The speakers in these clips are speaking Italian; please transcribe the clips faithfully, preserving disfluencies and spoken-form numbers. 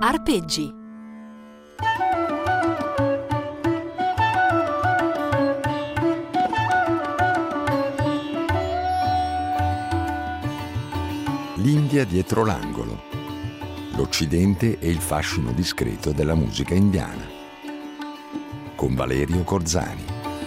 Arpeggi. L'India dietro l'angolo. L'Occidente e il fascino discreto della musica indiana. Con Valerio Corzani.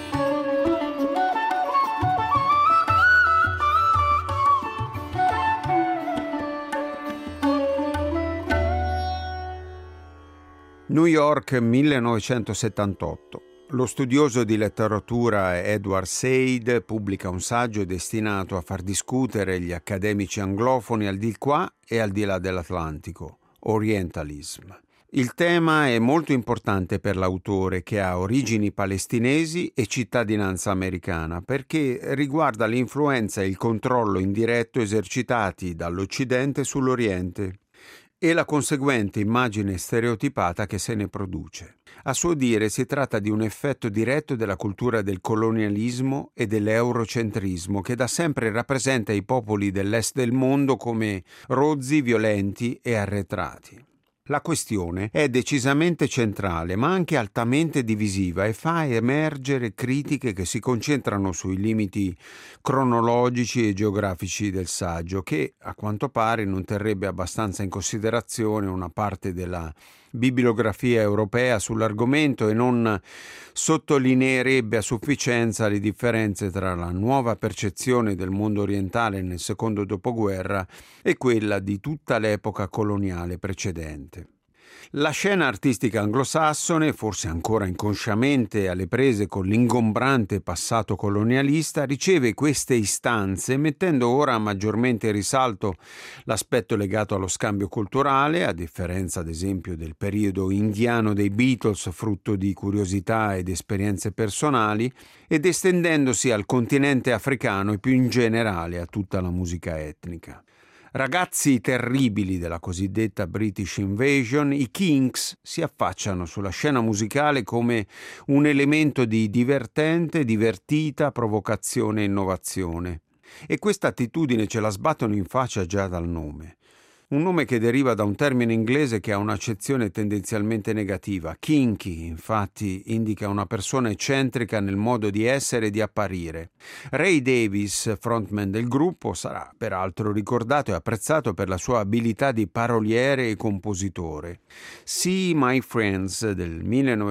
New York millenovecentosettantotto. Lo studioso di letteratura Edward Said pubblica un saggio destinato a far discutere gli accademici anglofoni al di qua e al di là dell'Atlantico, Orientalism. Il tema è molto importante per l'autore, che ha origini palestinesi e cittadinanza americana, perché riguarda l'influenza e il controllo indiretto esercitati dall'Occidente sull'Oriente e la conseguente immagine stereotipata che se ne produce. A suo dire si tratta di un effetto diretto della cultura del colonialismo e dell'eurocentrismo, che da sempre rappresenta i popoli dell'est del mondo come rozzi, violenti e arretrati. La questione è decisamente centrale, ma anche altamente divisiva, e fa emergere critiche che si concentrano sui limiti cronologici e geografici del saggio, che a quanto pare non terrebbe abbastanza in considerazione una parte della bibliografia europea sull'argomento e non sottolineerebbe a sufficienza le differenze tra la nuova percezione del mondo orientale nel secondo dopoguerra e quella di tutta l'epoca coloniale precedente. La scena artistica anglosassone, forse ancora inconsciamente alle prese con l'ingombrante passato colonialista, riceve queste istanze mettendo ora maggiormente in risalto l'aspetto legato allo scambio culturale, a differenza ad esempio del periodo indiano dei Beatles, frutto di curiosità ed esperienze personali, ed estendendosi al continente africano e più in generale a tutta la musica etnica. Ragazzi terribili della cosiddetta British Invasion, i Kinks si affacciano sulla scena musicale come un elemento di divertente, divertita provocazione e innovazione. E questa attitudine ce la sbattono in faccia già dal nome. Un nome che deriva da un termine inglese che ha un'accezione tendenzialmente negativa. Kinky, infatti, indica una persona eccentrica nel modo di essere e di apparire. Ray Davies, frontman del gruppo, sarà peraltro ricordato e apprezzato per la sua abilità di paroliere e compositore. See My Friends del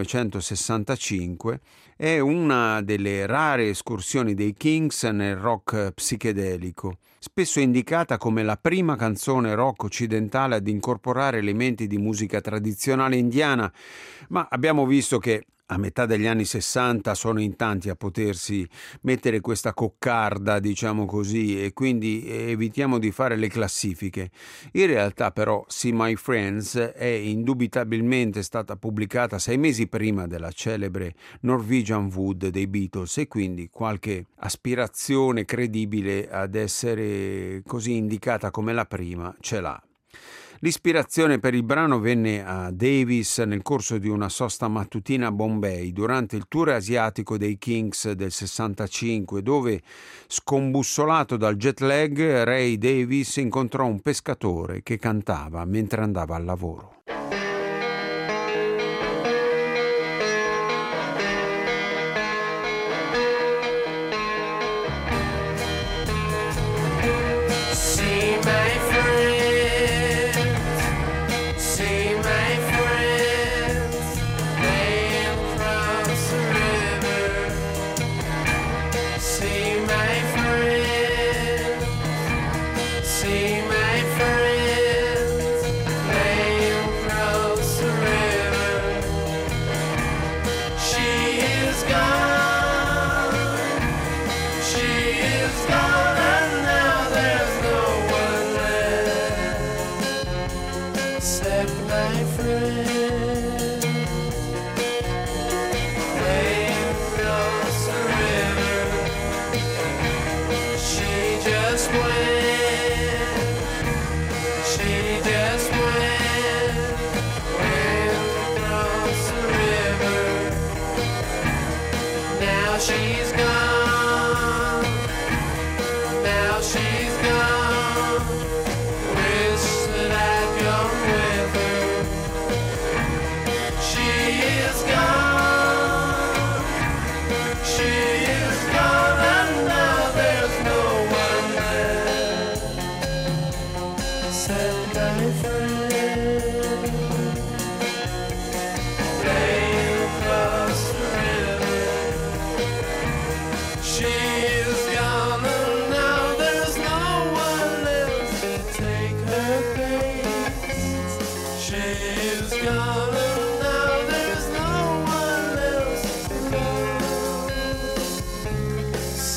millenovecentosessantacinque è una delle rare escursioni dei Kinks nel rock psichedelico, spesso indicata come la prima canzone rock occidentale ad incorporare elementi di musica tradizionale indiana, ma abbiamo visto che a metà degli anni sessanta sono in tanti a potersi mettere questa coccarda, diciamo così, e quindi evitiamo di fare le classifiche. In realtà però See My Friends è indubitabilmente stata pubblicata sei mesi prima della celebre Norwegian Wood dei Beatles, e quindi qualche aspirazione credibile ad essere così indicata come la prima ce l'ha. L'ispirazione per il brano venne a Davis nel corso di una sosta mattutina a Bombay durante il tour asiatico dei Kinks del sessantacinque, dove, scombussolato dal jet lag, Ray Davies incontrò un pescatore che cantava mentre andava al lavoro. See my friends playing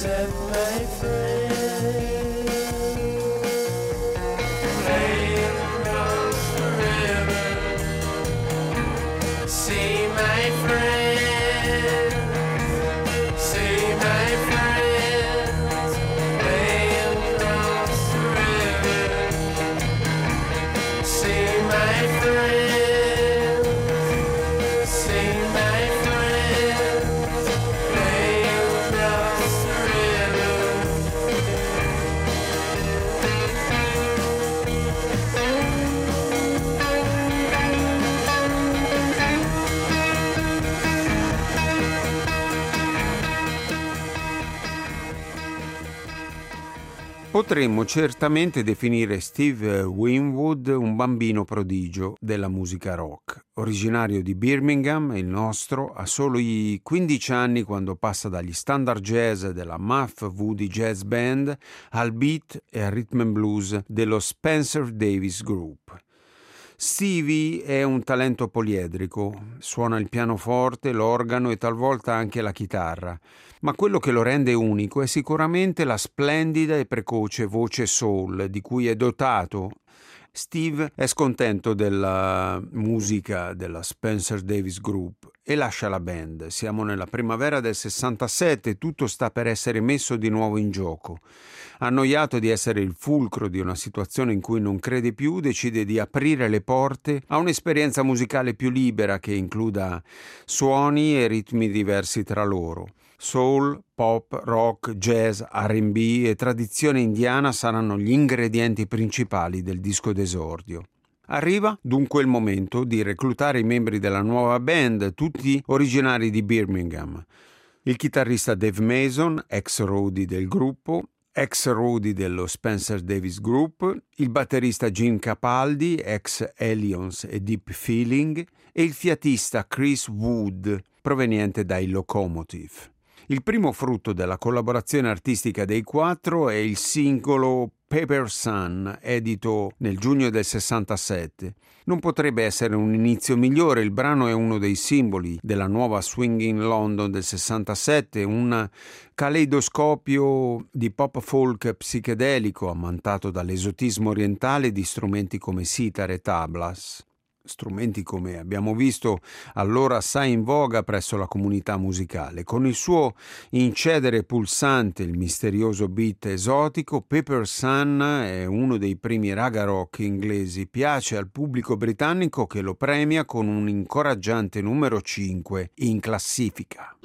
Set my friend playing across the river. See my friend, see my friends playing across the river. See my friend, see my friends playing across the river. Potremmo certamente definire Steve Winwood un bambino prodigio della musica rock. Originario di Birmingham, il nostro, ha solo i quindici anni quando passa dagli standard jazz della Muff Woody Jazz Band al beat e al rhythm and blues dello Spencer Davis Group. Stevie è un talento poliedrico, suona il pianoforte, l'organo e talvolta anche la chitarra, ma quello che lo rende unico è sicuramente la splendida e precoce voce soul di cui è dotato. Steve è scontento della musica della Spencer Davis Group e lascia la band. Siamo nella primavera del sessantasette e tutto sta per essere messo di nuovo in gioco. Annoiato di essere il fulcro di una situazione in cui non crede più, decide di aprire le porte a un'esperienza musicale più libera che includa suoni e ritmi diversi tra loro. Soul, pop, rock, jazz, R and B e tradizione indiana saranno gli ingredienti principali del disco d'esordio. Arriva dunque il momento di reclutare i membri della nuova band, tutti originari di Birmingham. Il chitarrista Dave Mason, ex roadie del gruppo, ex roadie dello Spencer Davis Group, il batterista Gene Capaldi, ex Aliens e Deep Feeling, e il fiatista Chris Wood, proveniente dai Locomotive. Il primo frutto della collaborazione artistica dei quattro è il singolo Paper Sun, edito nel giugno del sessantasette. Non potrebbe essere un inizio migliore, il brano è uno dei simboli della nuova swing in London del sessantasette, un caleidoscopio di pop folk psichedelico ammantato dall'esotismo orientale di strumenti come sitar e tablas. Strumenti, come abbiamo visto, allora assai in voga presso la comunità musicale. Con il suo incedere pulsante, il misterioso beat esotico, Paper Sun è uno dei primi raga rock inglesi. Piace al pubblico britannico che lo premia con un incoraggiante numero cinque in classifica.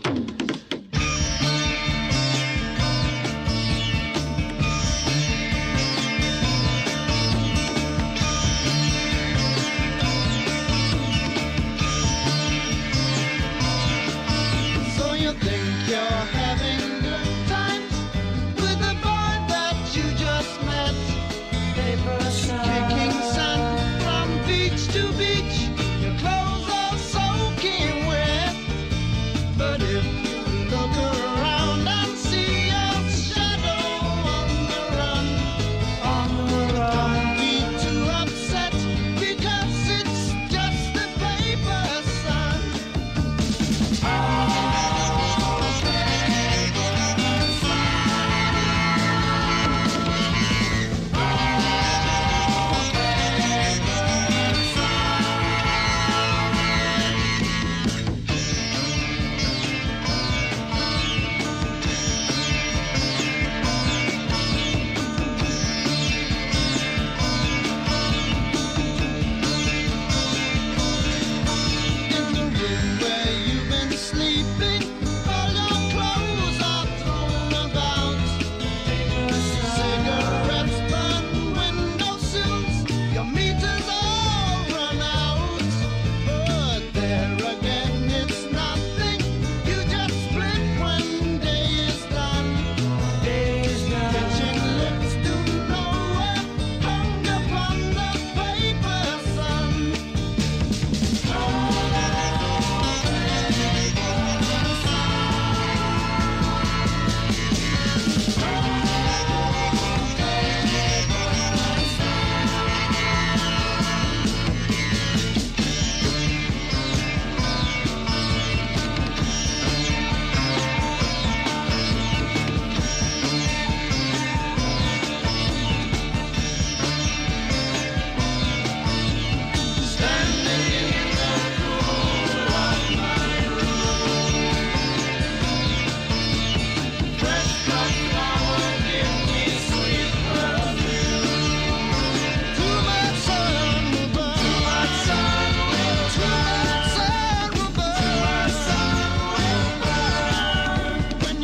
But if you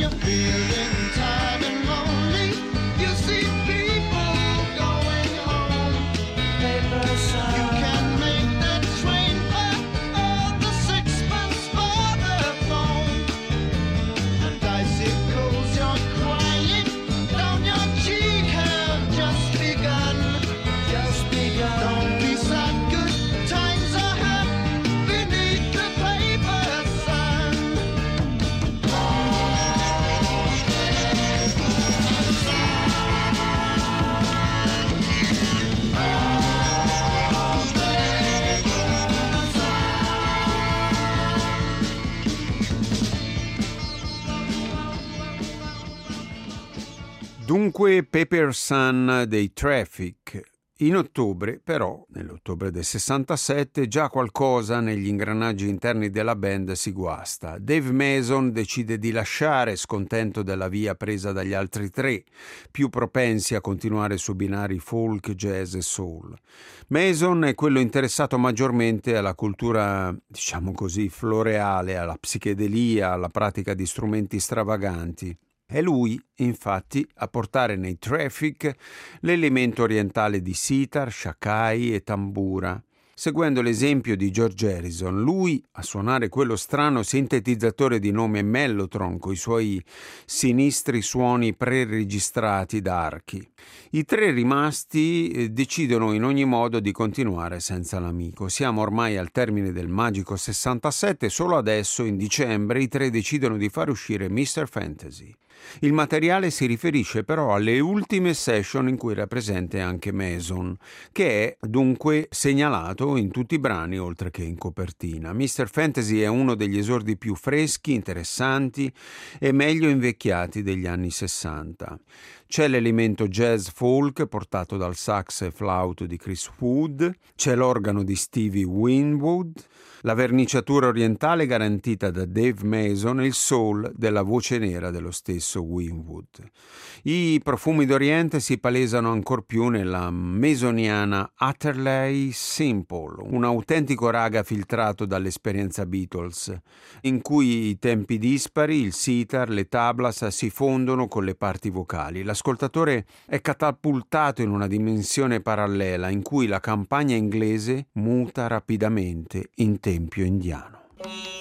Dunque Paper Sun dei Traffic. In ottobre, però, nell'ottobre del sessantasette, già qualcosa negli ingranaggi interni della band si guasta. Dave Mason decide di lasciare, scontento della via presa dagli altri tre, più propensi a continuare su binari folk, jazz e soul. Mason è quello interessato maggiormente alla cultura, diciamo così, floreale, alla psichedelia, alla pratica di strumenti stravaganti. È lui, infatti, a portare nei Traffic l'elemento orientale di sitar, shakai e tambura. Seguendo l'esempio di George Harrison, lui a suonare quello strano sintetizzatore di nome Mellotron coi suoi sinistri suoni pre-registrati da archi. I tre rimasti eh, decidono in ogni modo di continuare senza l'amico. Siamo ormai al termine del magico sessantasette e solo adesso, in dicembre, i tre decidono di far uscire mister Fantasy. Il materiale si riferisce però alle ultime session in cui era presente anche Mason, che è dunque segnalato in tutti i brani oltre che in copertina. mister Fantasy è uno degli esordi più freschi, interessanti e meglio invecchiati degli anni sessanta. C'è l'elemento jazz folk portato dal sax e flauto di Chris Wood, c'è l'organo di Stevie Winwood, la verniciatura orientale garantita da Dave Mason e il soul della voce nera dello stesso Winwood. I profumi d'Oriente si palesano ancor più nella masoniana Utterly Simple, un autentico raga filtrato dall'esperienza Beatles, in cui i tempi dispari, il sitar, le tablas si fondono con le parti vocali. L'ascoltatore è catapultato in una dimensione parallela in cui la campagna inglese muta rapidamente in tempio indiano.